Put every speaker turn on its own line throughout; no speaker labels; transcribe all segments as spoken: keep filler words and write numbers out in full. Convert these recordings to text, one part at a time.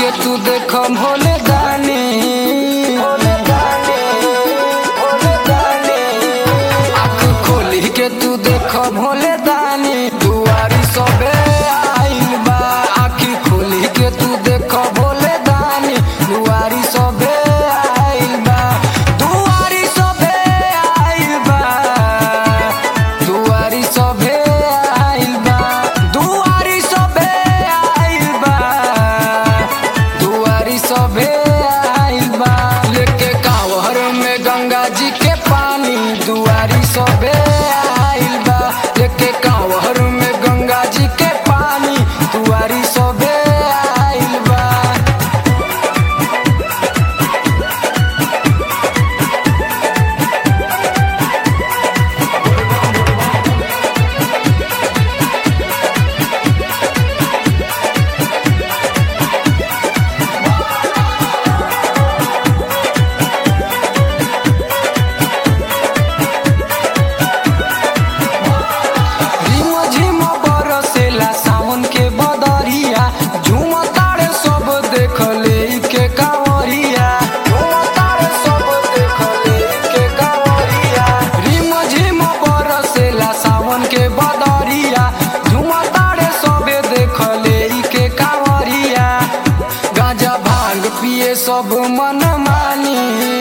के तू देख भोले दानी, भोले दानी, भोले दानी। आँख खोली के तू देख भोले दानी, दुआरी सबे आइल बा। आँख खोली के तू देख भोले दानी, दुआरी सबे आइल बा। दुआरी सबे आइल बा, दुआरी सबे आइल बा, दुआरी सबे आइल बा, दुआरी सबे आइल बा। लेके कांवर में गंगा जी के पानी, दुआरी सबे आइल बा। लेके कांवर में गंगा जी के पानी, दुआरी सबे आइल बा। झिम झिम बरसेला सावन के बदरिया, झूमतारे सब देख लेके कांवरिया, झूमतारे सब देख लेके कांवरिया। झिम झिम बरसेला सावन के बदरिया, झूमतारे सब देख लेके कांवरिया। गांजा भांग पिए सब मन मानी,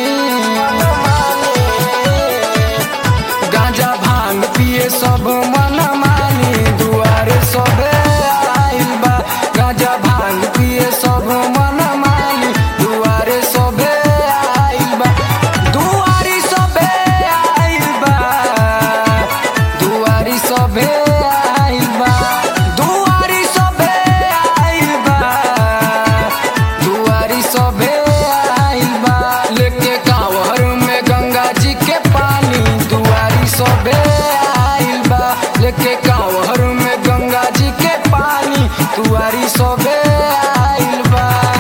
गांजा भांग पिए सब मन मानी, दुआरे सबे आइल बा। गांजा भांग पिए सब मन मानी, दुआरे सबे आइल बा। दुआरी सबे आइल बा, दुआरी सबे आइल बा, दुआरी सबे आइल बा, दुआरी सबे आइल बा। लेके कांवर में गंगा जी के पानी, दुआरी सबे आइल बा। लेके कांवर में गंगा जी के पानी, दुआरी सबे आइल बा।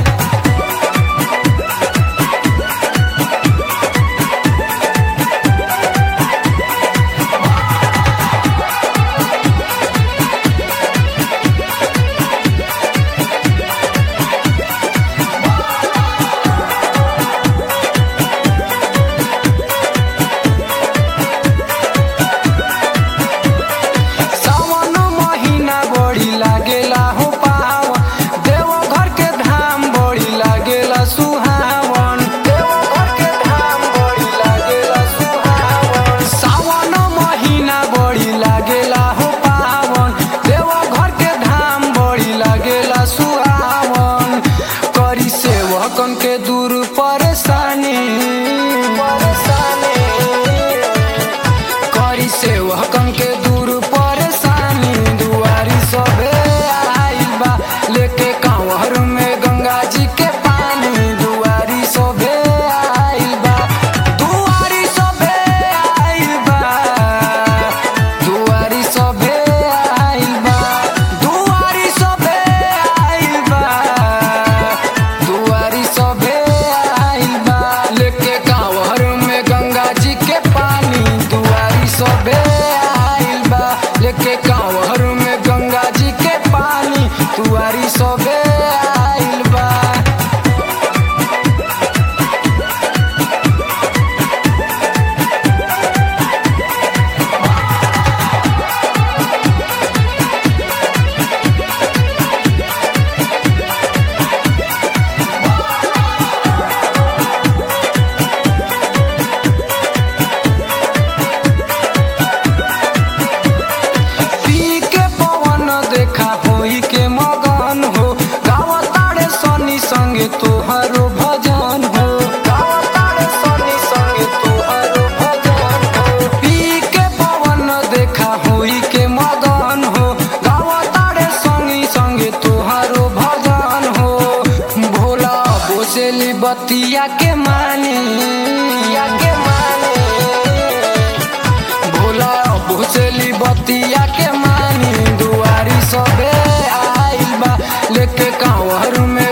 सावन महीना बड़ी लागेला हो पावन, देवघर के धाम बड़ी लागेला सुहावन, देवघर के धाम बड़ी लागेला सुहावन। सावन महीना बड़ी लागेला हो पावन, देवघर के धाम बड़ी लागेला सुहावन। करी सेवकन के दूर परेशानी, परेशानी करी सेवकन के दूर परेशानी, दुआरी सबे आइल बा। लेके कांवर में गंगा जी के पानी, दुआरी सबे आइल बा। दुआरी सबे आइल बा, दुआरी सबे आइल बा, दुआरी सबे आइल बा, दुआरी सबे आइल बा। लेके कांवर में गंगा जी के पानी, दुआरी सबे आइल बा। लेके कांवर में गंगा जी के पानी, दुआरी सबे आइल बा। पी के पवन देखा होई के मगन हो, गावतारे सनी संगे तोहरो भजन हो, गावतारे सनी संगे तोहरो भजन हो। पी के पवन देखा होई के मगन हो, गावतारे सनी संगे तोहरो भजन हो। भोला बोसेली बतिया के मानी, या के मानी, भोला भोसली बतिया के मानी, दुआरी सबे आइल बा। लेके कांवर में